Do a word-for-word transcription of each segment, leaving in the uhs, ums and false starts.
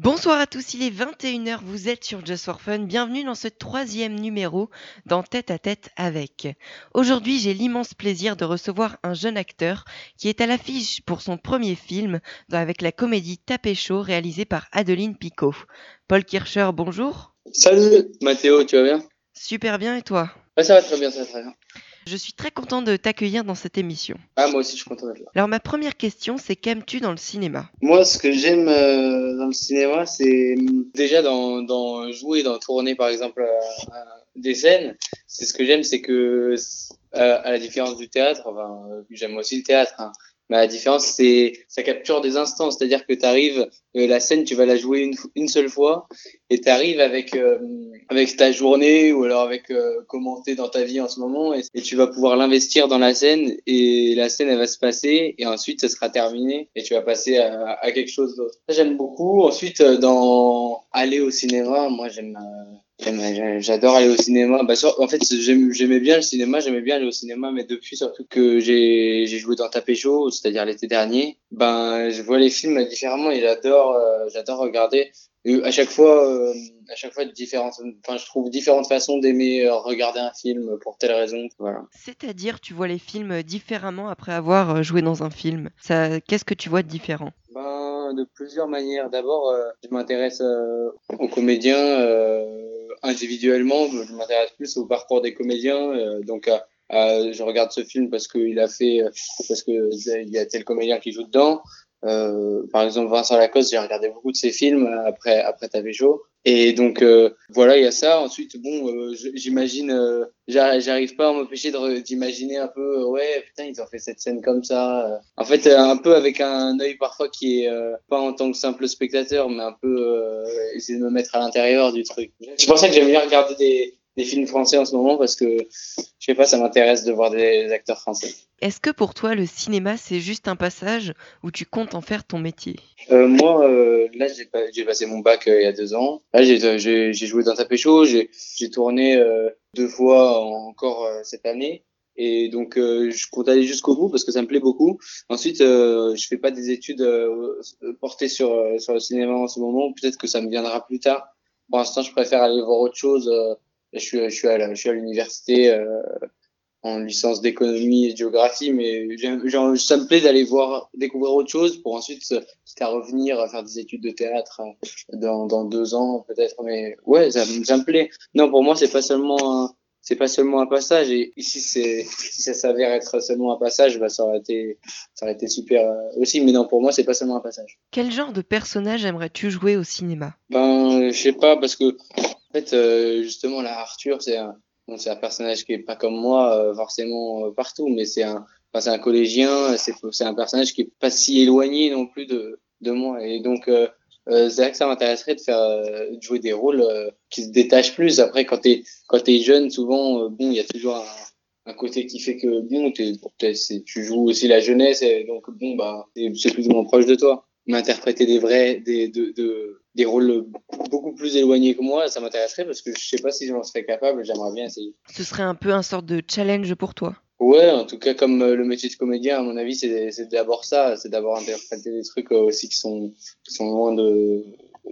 Bonsoir à tous, il est vingt et une heures, vous êtes sur Just for Fun, bienvenue dans ce troisième numéro dans Tête à Tête avec. Aujourd'hui, j'ai l'immense plaisir de recevoir un jeune acteur qui est à l'affiche pour son premier film avec la comédie Tapez chaud réalisée par Adeline Picot. Paul Kircher, bonjour. Salut Mathéo, tu vas bien? Super bien et toi? Ouais, ça va très bien, ça va très bien. Je suis très content de t'accueillir dans cette émission. Ah, moi aussi, je suis content d'être là. Alors ma première question, c'est qu'aimes-tu dans le cinéma? Moi, ce que j'aime euh, dans le cinéma, c'est déjà dans, dans jouer, dans tourner, par exemple, à, à des scènes. C'est ce que j'aime, c'est que, à, à la différence du théâtre, enfin, euh, j'aime aussi le théâtre, hein, mais la différence, c'est ça capture des instants. C'est-à-dire que tu arrives, euh, la scène, tu vas la jouer une, une seule fois, et tu arrives avec euh, avec ta journée ou alors avec euh, comment t'es dans ta vie en ce moment, et, et tu vas pouvoir l'investir dans la scène, et la scène, elle va se passer, et ensuite, ça sera terminé, et tu vas passer à, à quelque chose d'autre. Ça, j'aime beaucoup. Ensuite, euh, dans aller au cinéma, moi, j'aime... Euh, J'aime- J'adore aller au cinéma. Bah, sur- en fait, j'aime- j'aimais bien le cinéma, j'aimais bien aller au cinéma, mais depuis surtout que j'ai j'ai joué dans Tapez chaud, c'est-à-dire l'été dernier, ben je vois les films différemment et j'adore euh, j'adore regarder. Et à chaque fois, euh, à chaque fois différentes. Enfin, je trouve différentes façons d'aimer euh, regarder un film pour telle raison. Voilà. C'est-à-dire, tu vois les films différemment après avoir joué dans un film. Ça, qu'est-ce que tu vois de différent? Ben, de plusieurs manières. D'abord, euh, je m'intéresse euh, aux comédiens euh, individuellement. Je m'intéresse plus au parcours des comédiens. Euh, donc, euh, euh, je regarde ce film parce qu'il a fait, euh, parce que euh, il y a tel comédien qui joue dedans. Euh, par exemple, Vincent Lacoste, j'ai regardé beaucoup de ses films après après Tapez chaud. Et donc euh, voilà, il y a ça. Ensuite, bon, euh, je- j'imagine, euh, j'arrive j'arrive pas à m'empêcher de re- d'imaginer un peu, euh, ouais, putain, ils ont fait cette scène comme ça. euh. En fait, euh, un peu avec un œil parfois qui est euh, pas en tant que simple spectateur, mais un peu euh, essayer de me mettre à l'intérieur du truc. C'est pour ça que j'aime bien regarder des des films français en ce moment parce que je sais pas, ça m'intéresse de voir des acteurs français. Est-ce que pour toi, le cinéma, c'est juste un passage où tu comptes en faire ton métier? Euh, moi, euh, là, j'ai pas- j'ai passé mon bac euh, il y a deux ans. Là, j'ai j'ai j'ai joué dans Tapez chaud. J'ai j'ai tourné euh, deux fois encore euh, cette année. Et donc, euh, je compte aller jusqu'au bout parce que ça me plaît beaucoup. Ensuite, euh, je fais pas des études euh, portées sur euh, sur le cinéma en ce moment. Peut-être que ça me viendra plus tard. Pour l'instant, je préfère aller voir autre chose. Euh, je suis je suis à la- je suis à l'université. Euh, en licence d'économie et de géographie, mais j'aime- genre, ça me plaît d'aller voir, découvrir autre chose pour ensuite, euh, quitte à revenir à faire des études de théâtre euh, dans, dans deux ans peut-être, mais ouais, ça, me- ça me plaît. Non, pour moi, c'est pas seulement un, c'est pas seulement un passage, et ici, c'est, si ça s'avère être seulement un passage, bah, ça aurait été, ça aurait été super euh, aussi, mais non, pour moi, c'est pas seulement un passage. Quel genre de personnage aimerais-tu jouer au cinéma? Ben, je sais pas, parce que, en fait, euh, justement, là, Arthur, c'est un, bon, c'est un personnage qui est pas comme moi, euh, forcément, euh, partout, mais c'est un, enfin, c'est un collégien, c'est, c'est un personnage qui est pas si éloigné non plus de, de moi. Et donc, euh, euh, c'est vrai que ça m'intéresserait de faire, euh, de jouer des rôles, euh, qui se détachent plus. Après, quand t'es, quand t'es jeune, souvent, euh, bon, il y a toujours un, un côté qui fait que, bon, t'es, t'es- c'est- tu joues aussi la jeunesse, et donc, bon, bah, c'est c'est plus ou moins proche de toi. Mais interpréter des vrais, des, de, de, des rôles beaucoup plus éloignés que moi, ça m'intéresserait parce que je sais pas si j'en serais capable, j'aimerais bien essayer. Ce serait un peu un sorte de challenge pour toi. Ouais, en tout cas, comme euh, le métier de comédien, à mon avis, c'est, c'est d'abord ça, c'est d'abord interpréter des trucs euh, aussi qui sont, qui sont loin de,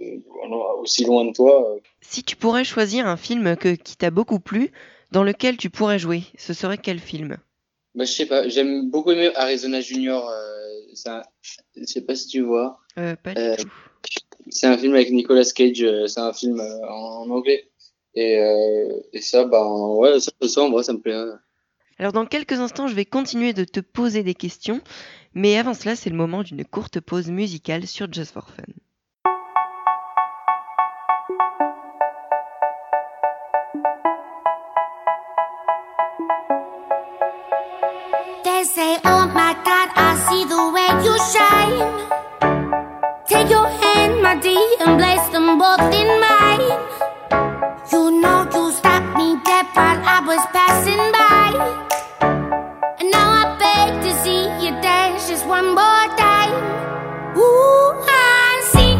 euh, aussi loin de toi. Si tu pourrais choisir un film que, qui t'a beaucoup plu, dans lequel tu pourrais jouer, ce serait quel film? Bah, je sais pas, j'aime beaucoup aimer Arizona Junior, euh, ça, je sais pas si tu vois. Euh, pas Euh, du tout. c'est un film avec Nicolas Cage, euh, c'est un film euh, en, en anglais. Et, euh, et ça, bah, ouais, ça, ça, en vrai, ça me plaît. Hein. Alors dans quelques instants, je vais continuer de te poser des questions, mais avant cela, c'est le moment d'une courte pause musicale sur Just for Fun. They say, oh my God, I see the way you shine. Take your hand, my dear, and place them both in mine. You know you stopped me dead while I was passing by. And now I beg to see you dance just one more time. Ooh, I see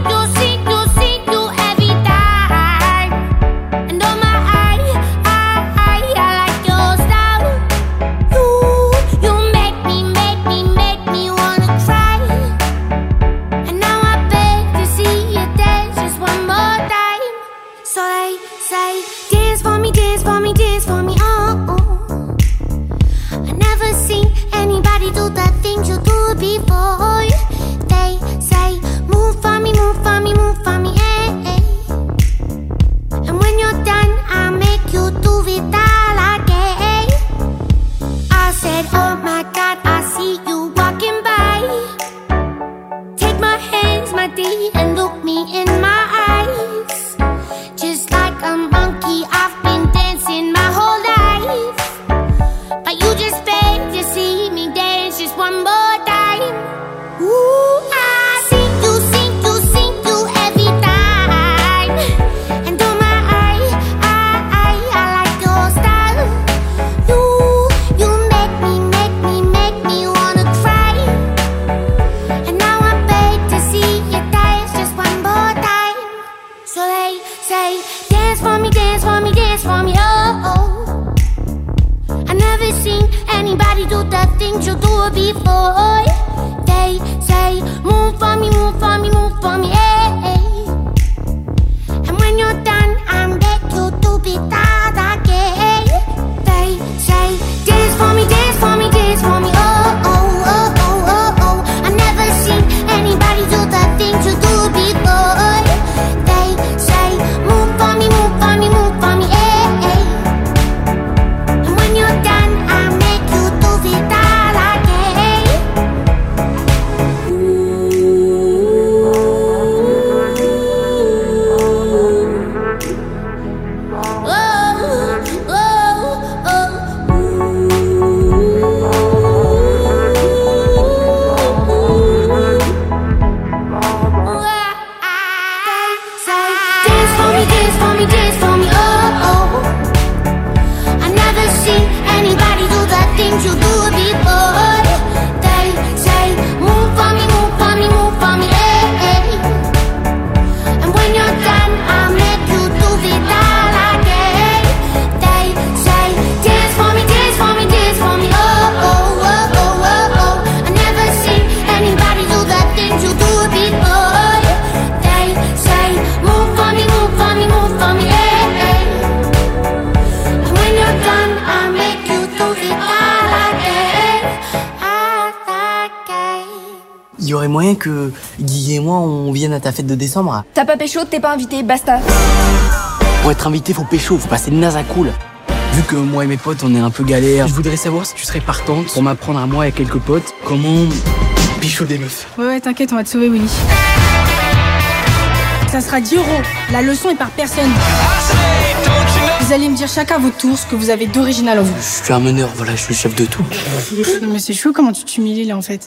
for me, dance for me, dance for me, oh, oh. I never seen anybody do the things you do before. They say, move for me, move for me, move for me, hey. And when you're done, I'm back you to be that again. They say, dance for me, dance for me, dance for me, oh, oh, oh, oh, oh, oh. I never seen anybody do the things you do before. They say, move for me, move for me, move for me, hey. And when you're done, I'll make you do it all again. Oh, oh, dance for me, dance for me, dance for me, oh, oh. I never seen anybody do the things you do before. They say, move for me, move for me, move for me, hey. And when you're done, I'll make you do it all again. They say, dance for me, dance for me, dance for me, oh, oh, oh, oh, oh, oh. I never seen anybody do the things you do before. They say, move for me, move for me, move for me, hey. And when you're done, I'll make you do it all again, all again. Il y aurait moyen que Guy et moi on vienne à ta fête de décembre. T'as pas pécho, t'es pas invité, basta. Pour être invité, faut pécho, faut passer de naze à cool. Vu que moi et mes potes on est un peu galère, je voudrais savoir si tu serais partante pour m'apprendre à moi et quelques potes comment pécho des meufs. Ouais, ouais, t'inquiète, on va te sauver, Willy. Ça sera dix euros. La leçon est par personne. Vous allez me dire chacun à votre tour ce que vous avez d'original en vous. Je suis un meneur, voilà, je suis le chef de tout. Non, mais c'est chaud comment tu t'humilies là en fait.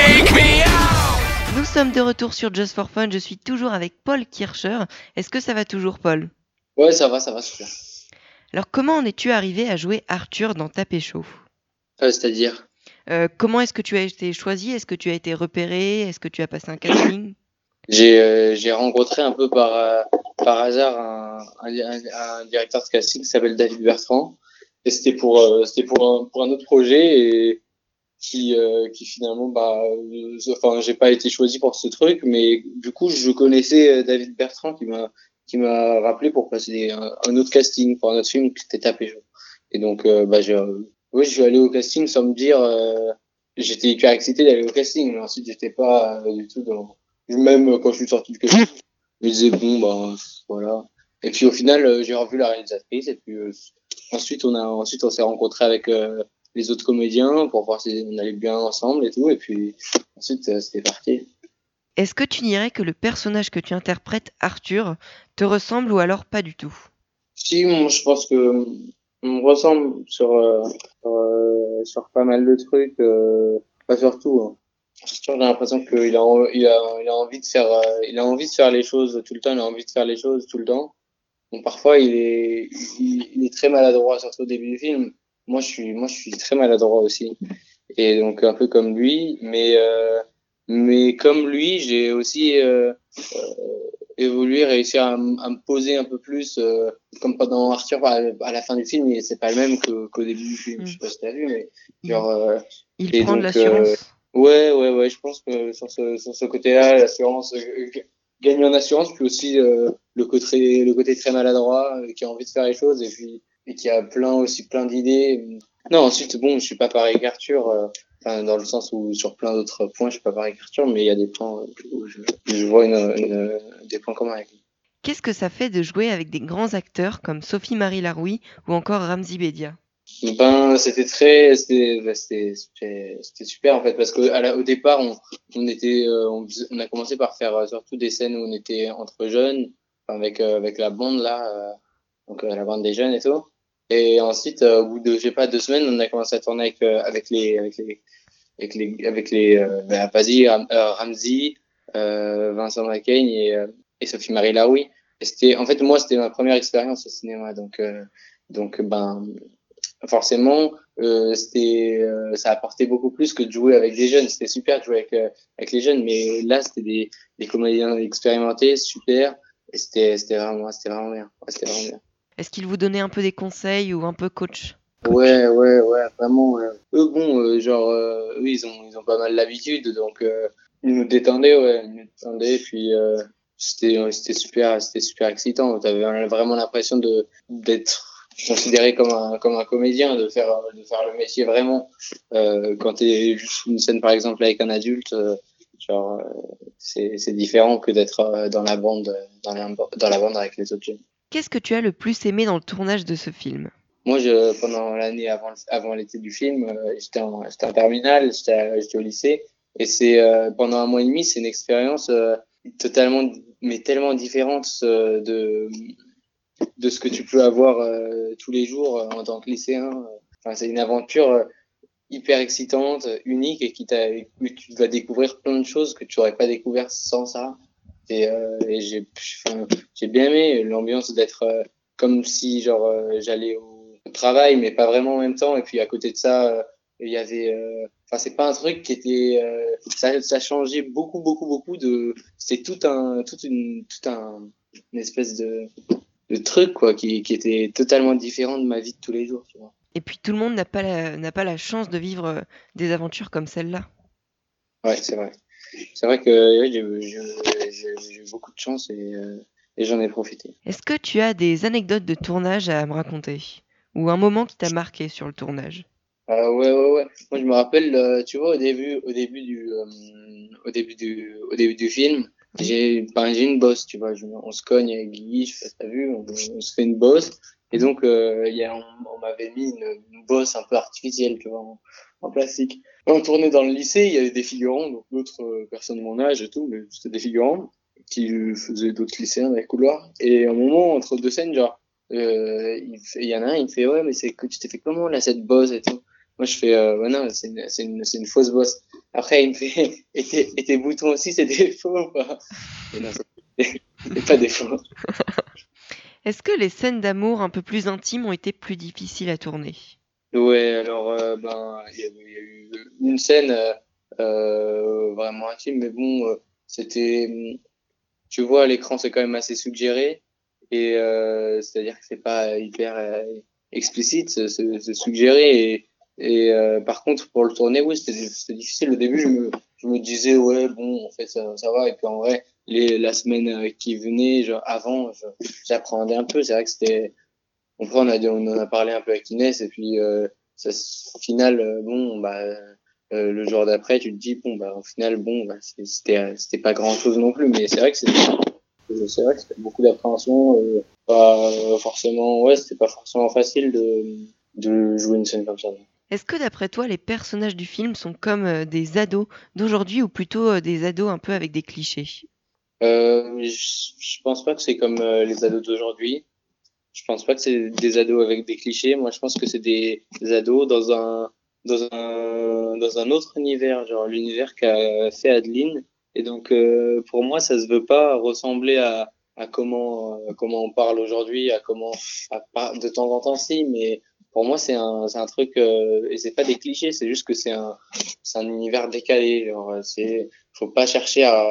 Nous sommes de retour sur Just for Fun. Je suis toujours avec Paul Kircher. Est-ce que ça va toujours, Paul? Ouais, ça va, ça va, super. Alors, comment en es-tu arrivé à jouer Arthur dans Ta Pécho? Euh, c'est-à-dire Euh, comment est-ce que tu as été choisi? Est-ce que tu as été repéré? Est-ce que tu as passé un casting? J'ai euh, j'ai rencontré un peu par euh, par hasard un, un, un, un directeur de casting qui s'appelle David Bertrand, et c'était pour euh, c'était pour un pour un autre projet, et qui euh, qui finalement bah euh, enfin j'ai pas été choisi pour ce truc, mais du coup je connaissais David Bertrand qui m'a qui m'a rappelé pour passer un, un autre casting pour un autre film qui était Ta Pécho. Et donc euh, bah j'ai euh, oui je suis allé au casting sans me dire euh, j'étais hyper excité d'aller au casting, mais ensuite j'étais pas euh, du tout dans. Même quand je suis sorti du casting, je me disais bon bah voilà. Et puis au final euh, j'ai revu la réalisatrice, et puis euh, ensuite on a ensuite on s'est rencontrés avec euh, les autres comédiens pour voir si on allait bien ensemble et tout, et puis ensuite euh, c'était parti. Est-ce que tu dirais que le personnage que tu interprètes, Arthur, te ressemble ou alors pas du tout? Si, moi, je pense que on me ressemble sur euh, sur, euh, sur pas mal de trucs, euh, pas sur tout, hein. J'ai l'impression qu'il a, il a, il a envie de faire, euh, il a envie de faire les choses tout le temps, il a envie de faire les choses tout le temps. Donc parfois il est, il, il est très maladroit, surtout au début du film. Moi je suis, moi je suis très maladroit aussi. Et donc un peu comme lui, mais, euh, mais comme lui, j'ai aussi euh, euh, évolué, réussi à, m- à me poser un peu plus, euh, comme pendant Arthur à, à la fin du film, et c'est pas le même que, qu'au début du film. Mm. Je sais pas si t'as vu, mais genre. Euh, Il et prend de donc, l'assurance. euh, Ouais, ouais, ouais, je pense que sur ce, sur ce côté-là, l'assurance, euh, g- gagner en assurance, puis aussi euh, le côté, le côté très maladroit, euh, qui a envie de faire les choses, et puis et qui a plein aussi plein d'idées. Non, ensuite, bon, je suis pas pareil qu'Arthur, euh, enfin, dans le sens où sur plein d'autres points, je suis pas pareil qu'Arthur, mais il y a des points euh, où je, je vois une, une, des points communs avec lui. Qu'est-ce que ça fait de jouer avec des grands acteurs comme Sophie-Marie Larouille ou encore Ramzy Bedia? Ben, c'était très, c'était, ben, c'était, c'était, c'était super en fait, parce que à la, au départ, on, on était, euh, on, faisait- on a commencé par faire euh, surtout des scènes où on était entre jeunes, enfin, avec euh, avec la bande là, euh, donc euh, la bande des jeunes et tout. Et ensuite, euh, au bout de, je sais pas, deux semaines, on a commencé à tourner avec euh, avec les avec les avec les avec les euh, ben, vas-y, Ram, euh, Ramzy, euh, Vincent Macaigne et euh, et Sophie-Marie Larouille. Et c'était, en fait, moi, c'était ma première expérience au cinéma, donc euh, donc ben forcément euh, c'était euh, ça apportait beaucoup plus que de jouer avec des jeunes. C'était super de jouer avec euh, avec les jeunes, mais là c'était des des comédiens expérimentés, super, Et c'était, c'était vraiment, c'était vraiment bien. Ouais, c'était vraiment bien. Est-ce qu'il vous donnait un peu des conseils ou un peu coach? Coach. Ouais, ouais, ouais, vraiment. Ouais. Eux, bon, euh, genre, euh, eux, ils ont, ils ont pas mal l'habitude, donc euh, ils nous détendaient, ouais, ils nous détendaient, puis euh, c'était, euh, c'était super, c'était super excitant. T'avais vraiment l'impression de d'être considéré comme un, comme un comédien, de faire, de faire le métier vraiment. Euh, quand t'es juste une scène, par exemple, avec un adulte, euh, genre, euh, c'est, c'est différent que d'être euh, dans la bande, dans la, dans la bande avec les autres jeunes. Qu'est-ce que tu as le plus aimé dans le tournage de ce film? Moi, je, pendant l'année avant, avant l'été du film, euh, j'étais en, j'étais en terminale, j'étais, j'étais au lycée, et c'est euh, pendant un mois et demi, c'est une expérience euh, totalement, mais tellement différente euh, de de ce que tu peux avoir euh, tous les jours euh, en tant que lycéen. Enfin, c'est une aventure euh, hyper excitante, unique, et qui t'a, où tu vas découvrir plein de choses que tu aurais pas découvert sans ça. Et, euh, et j'ai, enfin, j'ai bien aimé l'ambiance d'être euh, comme si genre euh, j'allais au travail, mais pas vraiment en même temps. Et puis à côté de ça, euh, il y avait, euh, enfin c'est pas un truc qui était, euh, ça, ça changeait beaucoup, beaucoup, beaucoup de, c'est tout un, toute une, tout un, une espèce de, de truc quoi, qui, qui était totalement différent de ma vie de tous les jours, tu vois. Et puis tout le monde n'a pas la, n'a pas la chance de vivre euh, des aventures comme celle-là. Ouais, c'est vrai. C'est vrai que ouais, j'ai, j'ai, j'ai, j'ai eu beaucoup de chance et, euh, et j'en ai profité. Est-ce que tu as des anecdotes de tournage à me raconter? Ou un moment qui t'a marqué sur le tournage? Euh, ouais, ouais, ouais. Moi, je me rappelle, euh, tu vois, au début, au début du, euh, au début du, au début du film, j'ai, ben, j'ai une bosse, tu vois. Je, on se cogne avec Guy, je sais pas si t'as vu, on, on se fait une bosse. Et donc, euh, il y a, on, on m'avait mis une, une bosse un peu artificielle, tu vois, en, en plastique. On tournait dans le lycée, il y avait des figurants, donc d'autres euh, personnes de mon âge et tout, mais c'était des figurants qui faisaient d'autres lycéens dans les couloirs. Et à un moment, entre deux scènes, genre, euh, il, fait- il y en a un, il me fait, ouais, mais c'est que tu t'es fait comment, là, cette bosse et tout. Moi, je fais, euh, ouais, non, c'est une, c'est une, c'est une fausse bosse. Après, il me fait, et tes, et tes boutons aussi, c'est des faux ou pas? Et non, c'est c'est pas des faux. Est-ce que les scènes d'amour un peu plus intimes ont été plus difficiles à tourner? Ouais, alors, euh, ben, il y a, il y a eu une scène, euh, euh, vraiment intime, mais bon, euh, c'était, tu vois, à l'écran, c'est quand même assez suggéré. Et, euh, c'est-à-dire que c'est pas hyper euh, explicite, c'est c'est- c'est suggéré. Et, et euh, par contre, pour le tourner, oui, c'était c'était difficile. Au début, je me, je me disais, ouais, bon, en fait, ça, ça va. Et puis en vrai, les, la semaine euh, qui venait, genre avant, je- j'appréhendais un peu. C'est vrai que c'était. Après, on a, on en a parlé un peu avec Inès. Et puis, euh, ça, au final, euh, bon, bah, euh, le jour d'après, tu te dis, bon, bah, au final, bon, bah, c'est- c'était c'était pas grand-chose non plus. Mais c'est vrai que c'était euh, c'est vrai que c'était beaucoup d'appréhension, euh, pas euh, forcément, ouais, c'était pas forcément facile de, de jouer une scène comme ça. Est-ce que d'après toi, les personnages du film sont comme euh, des ados d'aujourd'hui ou plutôt euh, des ados un peu avec des clichés? Euh, je, je pense pas que c'est comme euh, les ados d'aujourd'hui. Je pense pas que c'est des ados avec des clichés. Moi, je pense que c'est des, des ados dans un, dans un, dans un autre univers, genre l'univers qu'a fait Adeline. Et donc, euh, pour moi, ça se veut pas ressembler à, à comment, euh, comment on parle aujourd'hui, à comment, à, pas- de temps en temps, si, mais pour moi, c'est un, c'est un truc, euh, et c'est pas des clichés, c'est juste que c'est un, c'est un univers décalé. Genre, c'est, faut pas chercher à,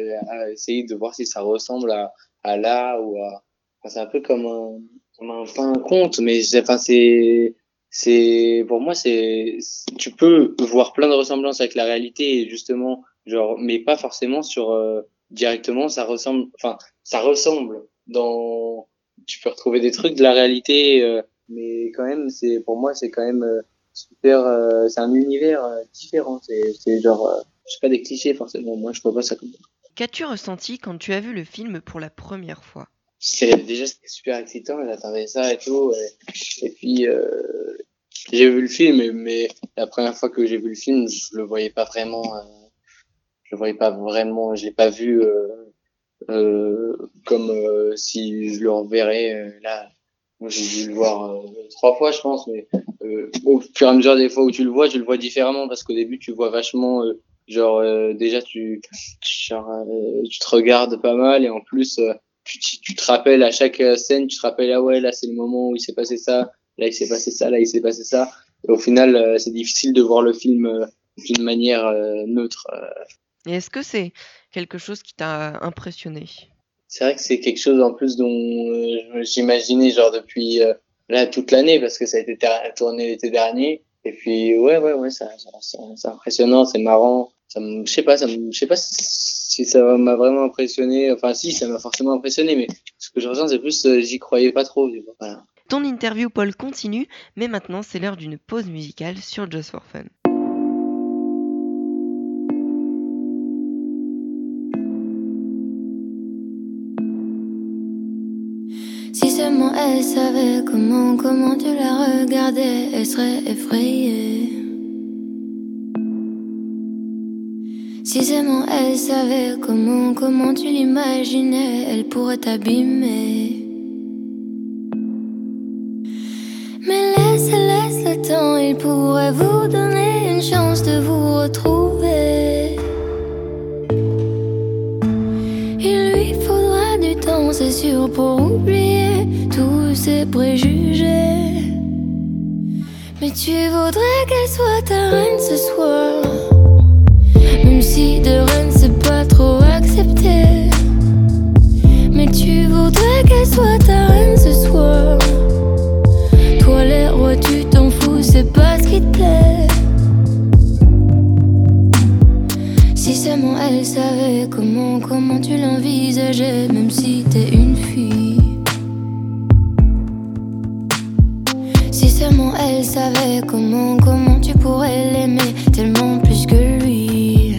à essayer de voir si ça ressemble à, à là ou à, enfin, c'est un peu comme un, comme un, pas un conte, mais c'est, enfin, c'est, c'est, pour moi, c'est, c'est- tu peux voir plein de ressemblances avec la réalité, et justement, genre, mais pas forcément sur, euh, directement, ça ressemble, enfin, ça ressemble dans, tu peux retrouver des trucs de la réalité, euh, mais quand même, c'est, pour moi, c'est quand même, euh, super, euh, c'est un univers euh, différent, c'est, c'est genre, euh, c'est pas des clichés forcément, moi, je vois pas ça comme ça. Qu'as-tu ressenti quand tu as vu le film pour la première fois? C'est déjà c'était super excitant, j'attendais ça et tout. Et, et puis euh, j'ai vu le film, mais, mais la première fois que j'ai vu le film, je le voyais pas vraiment. Euh, je le voyais pas vraiment. Je l'ai pas vu euh, euh, comme euh, si je le reverrais euh, là. Moi, j'ai dû le voir euh, trois fois, je pense, mais euh, au fur et à mesure des fois où tu le vois, tu le vois différemment parce qu'au début, tu vois vachement, euh, genre euh, déjà tu, genre, euh, tu te regardes pas mal et en plus euh, tu, tu, tu te rappelles à chaque euh, scène, tu te rappelles ah ouais là c'est le moment où il s'est passé ça, là il s'est passé ça, là il s'est passé ça. Et au final, euh, c'est difficile de voir le film euh, d'une manière euh, neutre. euh. Et est-ce que c'est quelque chose qui t'a impressionné? c'est vrai que c'est quelque chose en plus dont euh, j'imaginais genre depuis euh, là toute l'année parce que ça a été ter- tourné l'été dernier. Et puis ouais ouais ouais ça, ça, ça c'est impressionnant, c'est marrant. Ça me, je sais pas, ça me, je sais pas si, si ça m'a vraiment impressionné. Enfin si, ça m'a forcément impressionné, mais ce que je ressens c'est plus euh, j'y croyais pas trop. Tu vois. Voilà. Ton interview, Paul, continue, mais maintenant c'est l'heure d'une pause musicale sur Just for Fun. Si seulement elle savait comment, comment tu la regardais, elle serait effrayée. Si seulement elle savait comment, comment tu l'imaginais, elle pourrait t'abîmer. Mais laisse, laisse le temps, il pourrait vous donner une chance de vous retrouver. Il lui faudra du temps, c'est sûr, pour oublier tous ses préjugés. Mais tu voudrais qu'elle soit ta reine ce soir, même si de reine c'est pas trop accepté. Mais tu voudrais qu'elle soit ta reine ce soir. Toi les rois tu t'en fous, c'est pas ce qui te plaît. Si seulement elle savait comment, comment tu l'envisageais, même si t'es une fille. Si seulement elle savait comment, comment tu pourrais l'aimer tellement plus que lui.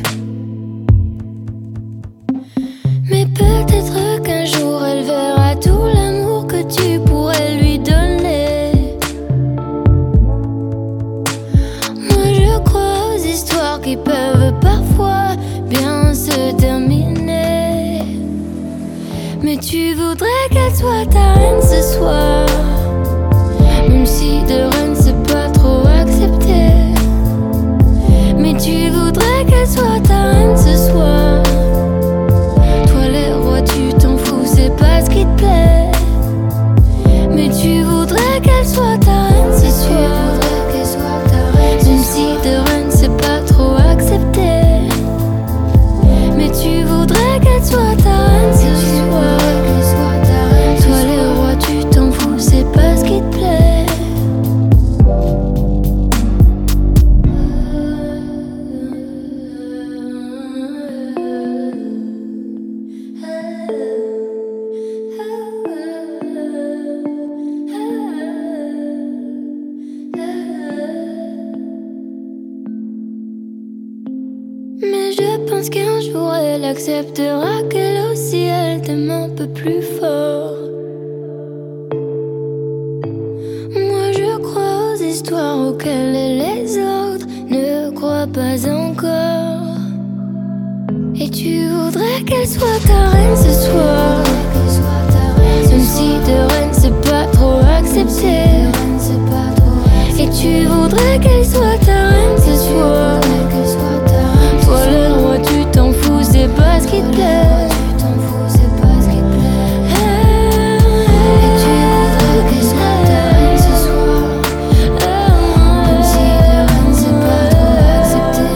Mais peut-être qu'un jour elle verra tout l'amour que tu pourrais lui donner. Moi je crois aux histoires qui peuvent parfois bien se terminer. Mais tu voudrais qu'elle soit ta reine ce soir, même si de reine c'est pas trop accepté. Mais tu voudrais qu'elle soit ta reine ce soir. Toi les rois tu t'en fous, c'est pas ce qui te plaît. Mais tu voudrais qu'elle soit ta reine ce soir. Même si de reine c'est pas trop accepté. Mais tu voudrais qu'elle soit ta reine ce soir. Toi les rois tu t'en fous, c'est pas ce qui te plaît. Mais je pense qu'un jour elle acceptera qu'elle aussi elle t'aime un peu plus fort. Moi je crois aux histoires auxquelles les autres ne croient pas encore. Et tu voudrais qu'elle soit ta reine ce soir, même si de reine c'est pas trop accepté. Et tu voudrais qu'elle soit ta reine ce soir. Toi le roi tu t'en fous, c'est pas ce qui te plaît. Et tu voudrais qu'elle soit ta reine ce soir, même si de reine c'est pas trop accepté.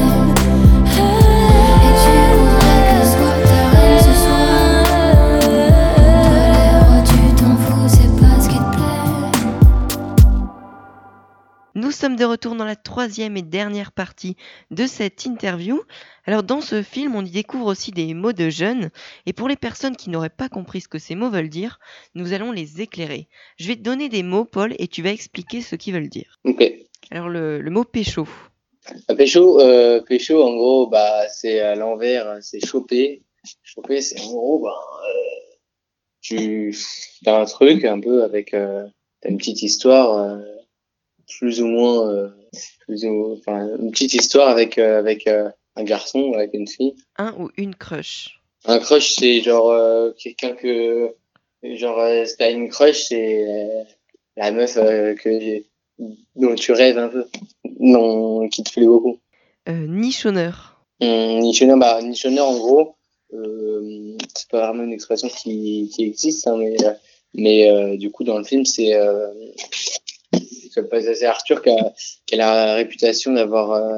Et tu voudrais qu'elle soit ta reine ce soir. Toi le roi tu t'en fous, c'est pas ce qui te plaît. Nous sommes de retour dans la troisième et dernière partie de cette interview. Alors dans ce film, on y découvre aussi des mots de jeunes, et pour les personnes qui n'auraient pas compris ce que ces mots veulent dire, nous allons les éclairer. Je vais te donner des mots, Paul, et tu vas expliquer ce qu'ils veulent dire. Ok. Alors le, le mot pécho. Ah, pécho, euh, pécho, en gros, bah, c'est à l'envers, c'est choper. Choper, c'est en gros, bah, euh, tu as un truc un peu avec, euh, t'as une petite histoire, euh, plus ou moins, euh, plus ou, enfin, une petite histoire avec, euh, avec euh, un garçon, avec une fille. Un ou une crush. Un crush, c'est genre euh, quelqu'un que, genre, euh, si t'as une crush, c'est euh, la meuf euh, que dont tu rêves un peu, non, qui te plaît beaucoup. Euh, nichonneur. Hum, nichonneur, bah, nichonneur, en gros, euh, c'est pas vraiment une expression qui, qui existe, hein, mais, euh, mais euh, du coup, dans le film, c'est euh, c'est Arthur qui a, qui a la réputation d'avoir euh,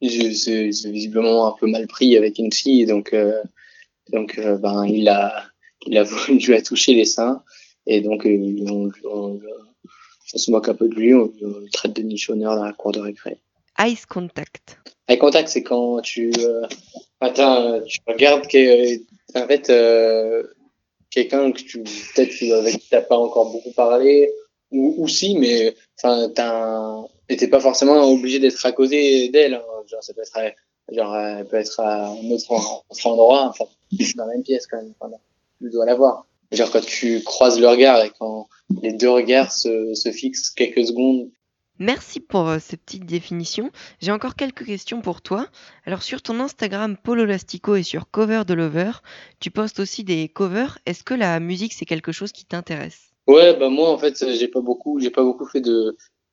c'est visiblement un peu mal pris avec une fille, et donc, euh, donc euh, ben, il la, il a voulu, lui a touché les seins. Et donc, euh, on, on, on se moque un peu de lui, on, on le traite de nichonneur dans la cour de récré. Ice contact. Eye contact, c'est quand tu, euh, attends, tu regardes que, en fait, euh, quelqu'un que tu, peut-être que avec qui t'as pas encore beaucoup parlé, ou, ou si, mais, enfin, t'as un, et t'es pas forcément obligé d'être à côté d'elle, hein. Genre, ça peut être, à, genre, elle peut être à un autre, en- autre endroit, enfin, dans la même pièce, quand même, enfin, tu dois la voir. Genre, quand tu croises le regard et quand les deux regards se, se fixent quelques secondes. Merci pour euh, ces petites définitions. J'ai encore quelques questions pour toi. Alors sur ton Instagram Polo Lastico et sur Cover de Lover, tu postes aussi des covers. Est-ce que la musique c'est quelque chose qui t'intéresse? Ouais, bah moi en fait j'ai pas beaucoup, j'ai pas beaucoup fait de,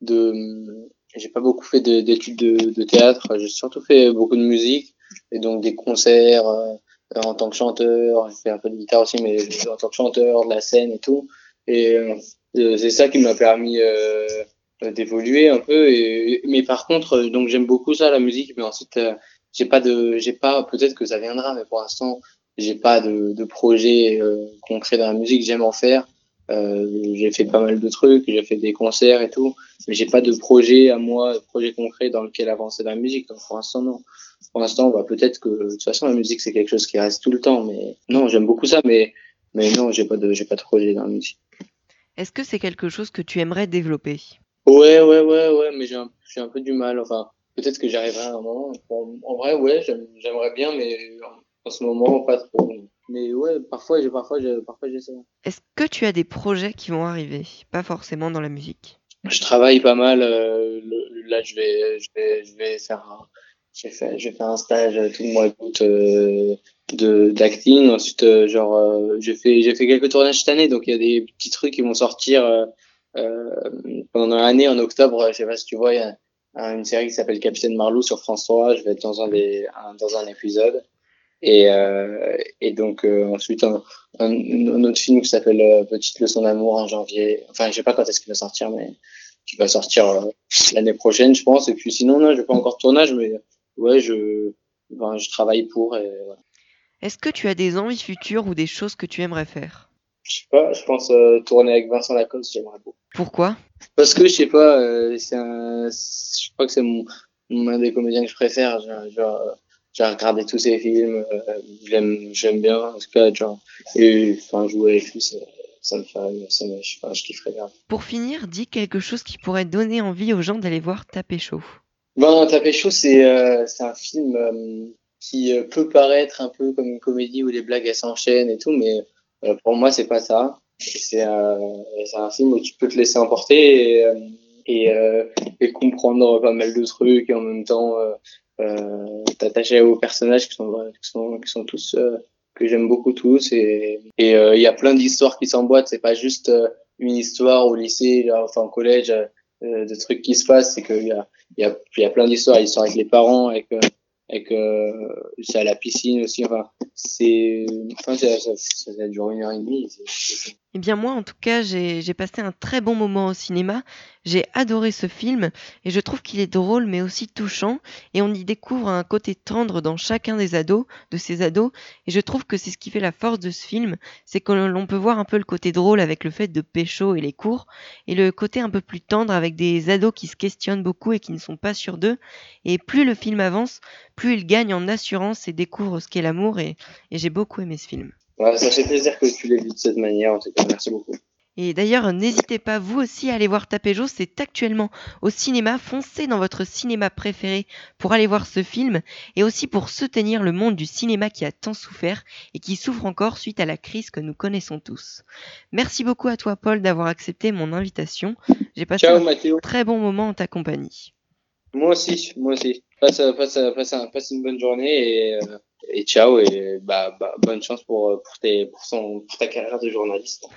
de, j'ai pas beaucoup fait de- d'études de, de théâtre. J'ai surtout fait beaucoup de musique et donc des concerts euh, en tant que chanteur. J'ai fait un peu de guitare aussi, mais en tant que chanteur, de la scène et tout. Et euh, euh, c'est ça qui m'a permis euh, d'évoluer un peu. Et mais par contre, euh, donc j'aime beaucoup ça la musique, mais ensuite euh, j'ai pas de, j'ai pas, peut-être que ça viendra, mais pour l'instant j'ai pas de, de projet euh, concret dans la musique. J'aime en faire. Euh, j'ai fait pas mal de trucs, j'ai fait des concerts et tout, mais j'ai pas de projet à moi, de projet concret dans lequel avancer dans la musique. Donc pour l'instant non. Pour l'instant, bah peut-être que de toute façon la musique c'est quelque chose qui reste tout le temps, mais non, j'aime beaucoup ça, mais mais non, j'ai pas de j'ai pas de projet dans la musique. Est-ce que c'est quelque chose que tu aimerais développer? Ouais, ouais, ouais, ouais, mais j'ai un, j'ai un peu du mal. Enfin, peut-être que j'arriverai à un moment. En, en vrai, ouais, j'aime- j'aimerais bien, mais en, en ce moment pas trop. Mais ouais, parfois j'ai parfois j'ai parfois j'essaie. Est-ce que tu as des projets qui vont arriver? Pas forcément dans la musique. Je travaille pas mal. Euh, le- là, je vais, je vais, je vais faire un, j'ai fait, je vais faire un stage tout le mois d'août euh, de d'acting. Ensuite, euh, genre, euh, j'ai fait, j'ai fait quelques tournages cette année, donc il y a des petits trucs qui vont sortir euh, euh, pendant l'année en octobre. Je sais pas si tu vois, il y a un- une série qui s'appelle Capitaine Marlowe sur France trois. Je vais être dans un des, un- dans un épisode. Et, euh, et donc euh, ensuite un, un, un autre film qui s'appelle euh, Petite leçon d'amour en janvier. Enfin, je sais pas quand est-ce qu'il va sortir, mais qui va sortir euh, l'année prochaine, je pense. Et puis sinon, non, je vais pas encore de tournage, mais ouais, je, ben, je travaille pour. Et, voilà. Est-ce que tu as des envies futures ou des choses que tu aimerais faire? Je sais pas, je pense euh, tourner avec Vincent Lacoste, j'aimerais beaucoup. Pourquoi? Parce que je sais pas, euh, c'est un, je crois que c'est mon, mon un des comédiens que je préfère. Genre, genre, euh, j'ai regardé tous ses films, euh, j'aime, j'aime bien, en tout cas, genre, et enfin jouer avec lui, c'est- ça me ferait, ça me, enfin, je kifferais bien. Pour finir, dis quelque chose qui pourrait donner envie aux gens d'aller voir Taper Chaud. Ben, Tapé chaud, c'est euh, c'est un film euh, qui euh, peut paraître un peu comme une comédie où les blagues elles s'enchaînent et tout, mais euh, pour moi c'est pas ça. C'est euh, c'est un film où tu peux te laisser emporter et euh, et, euh, et comprendre pas mal de trucs et en même temps euh, euh, t'attacher aux personnages qui sont qui sont qui sont tous euh, que j'aime beaucoup tous et et euh, il y a plein d'histoires qui s'emboîtent. C'est pas juste euh, une histoire au lycée, là, enfin au collège, euh, de trucs qui se passent. C'est qu'il y a il y a, il y a plein d'histoires, l'histoire avec les parents, avec, euh, avec euh, c'est à la piscine aussi. Enfin, c'est, enfin, ça, ça, ça, ça dure une heure et demie. C'est, c'est... Eh bien moi en tout cas j'ai j'ai passé un très bon moment au cinéma, j'ai adoré ce film et je trouve qu'il est drôle mais aussi touchant et on y découvre un côté tendre dans chacun des ados, de ces ados et je trouve que c'est ce qui fait la force de ce film, c'est que l'on peut voir un peu le côté drôle avec le fait de pécho et les cours et le côté un peu plus tendre avec des ados qui se questionnent beaucoup et qui ne sont pas sûrs d'eux et plus le film avance, plus ils gagnent en assurance et découvrent ce qu'est l'amour et, et j'ai beaucoup aimé ce film. Ouais, ça fait plaisir que tu l'aies vu de cette manière. En tout cas, merci beaucoup. Et d'ailleurs, n'hésitez pas vous aussi à aller voir Tapéjo, c'est actuellement au cinéma, foncez dans votre cinéma préféré pour aller voir ce film et aussi pour soutenir le monde du cinéma qui a tant souffert et qui souffre encore suite à la crise que nous connaissons tous. Merci beaucoup à toi Paul d'avoir accepté mon invitation, j'ai passé Ciao un Mathéo. très bon moment en ta compagnie. Moi aussi, moi aussi. Passe, passe, passe, passe une bonne journée et, euh, et ciao et bah, bah bonne chance pour pour tes pour son pour ta carrière de journaliste.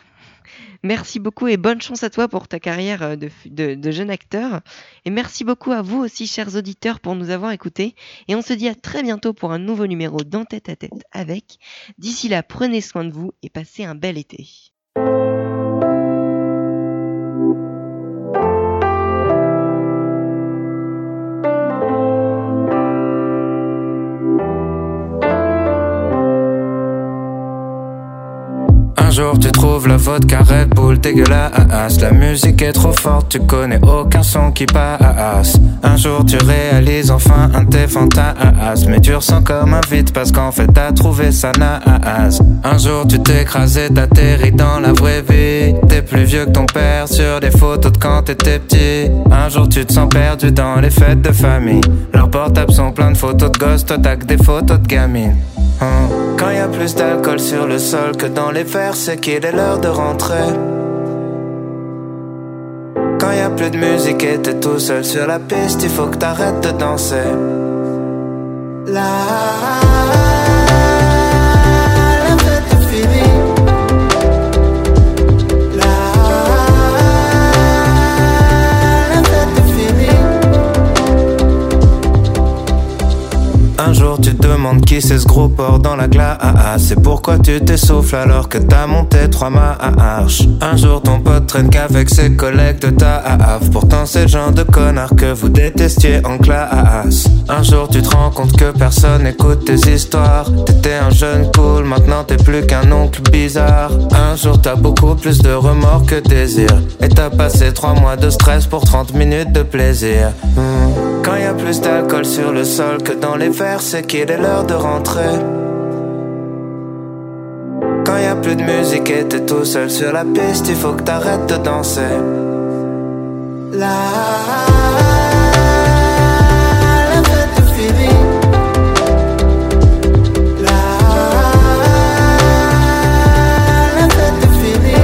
Merci beaucoup et bonne chance à toi pour ta carrière euh, de, de, de jeune acteur. Et merci beaucoup à vous aussi, chers auditeurs, pour nous avoir écoutés. Et on se dit à très bientôt pour un nouveau numéro d'En Tête à Tête avec. D'ici là, prenez soin de vous et passez un bel été. jour tu trouves la vodka Red Bull dégueulasse. La musique est trop forte, tu connais aucun son qui passe. Un jour tu réalises enfin un de tes fantasmes, mais tu ressens comme un vide parce qu'en fait t'as trouvé ça naze. Un jour tu t'es écrasé, t'atterris dans la vraie vie. T'es plus vieux que ton père sur des photos de quand t'étais petit. Un jour tu te sens perdu dans les fêtes de famille. Leurs portables sont pleins de photos de gosses, toi t'as que des photos de gamines. Hum. Quand y a plus d'alcool sur le sol que dans les verres, c'est qu'il est l'heure de rentrer. Quand y a plus de musique et t'es tout seul sur la piste, il faut que t'arrêtes de danser. La, la fête est finie. La, la fête est finie. Un jour tu te demandes qui c'est ce gros porc dans la glace. C'est pourquoi tu t'essouffles alors que t'as monté trois marches. Un jour ton pote traîne qu'avec ses collègues de taf. Pourtant c'est le genre de connard que vous détestiez en classe. Un jour tu te rends compte que personne écoute tes histoires. T'étais un jeune cool, maintenant t'es plus qu'un oncle bizarre. Un jour t'as beaucoup plus de remords que désir. Et t'as passé trois mois de stress pour trente minutes de plaisir. hmm. Quand y a plus d'alcool sur le sol que dans les verres, c'est qu'il est l'heure de rentrer. Quand y a plus de musique et t'es tout seul sur la piste, il faut que t'arrêtes de danser. La, la fête est finie. La, la fête est finie.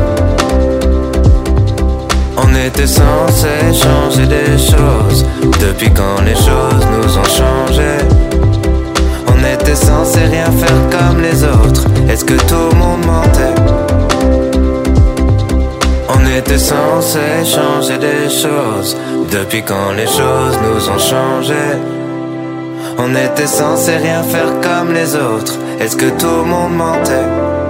On était censé changer des choses. Depuis quand les choses nous ont changé? On était censé rien faire comme les autres. Est-ce que tout le monde mentait? On était censé changer des choses. Depuis quand les choses nous ont changé? On était censé rien faire comme les autres. Est-ce que tout le monde mentait?